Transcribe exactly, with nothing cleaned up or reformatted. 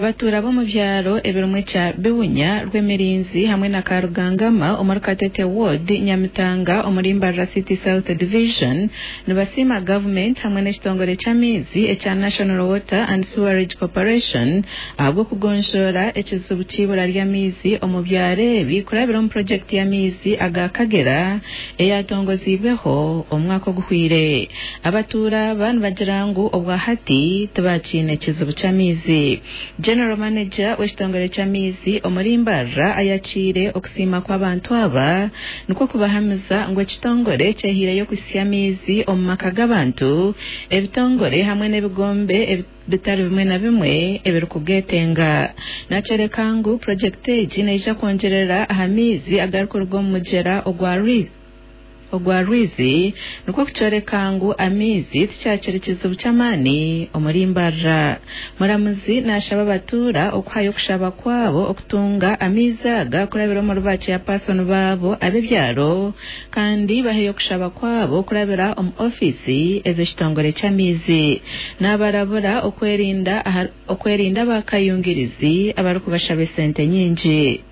Batura bo mu byaro ebirumwe cya Bewunya rw'Emirinzi hamwe na Karugangama Omurukatete Ward Nyamitanga Omurimbarra City South Division nibasima government hamwe n'ekitongole ky'amizi ekya National Water and Sewerage Corporation ahubwo kugonjora ekizibu cy'ibura ry'amizi omu byaro ebi kurabira mu project y'amizi aga Kagera eyatongozibweho omwaka oguhwire abatura ban bagirangu obwa hati tabakine ekizibu cy'amizi. General Manager w'ekitongole ky'amizi Omurimbarra ayakire okusima kw'abantu aba nuko kubahamiza ngo ekitongole kyehire yo kusya amizi omu maka g'abantu ebitongole hamwe n'ebigombe bitari bimwe na bimwe ebiri kugetenga nacereka ngu project egi neija kwongerera ahamizi agarukurwa mu mugera ogwa Rizi ogwa Rizi nuko kucoreka ngu amizi ticyakira ikizibu cy'amani Omurimbarra muramuzi nashaba batura okwayo kushaba kwabo okutunga amizaga kurabira mu rubaci ya person babo abebyaro kandi baheyo kushaba kwabo kurabira om office ezeshitongore cy'amizi nabarabura okwerinda okwerinda bakayungirizi abari kubashaba sente nyinji.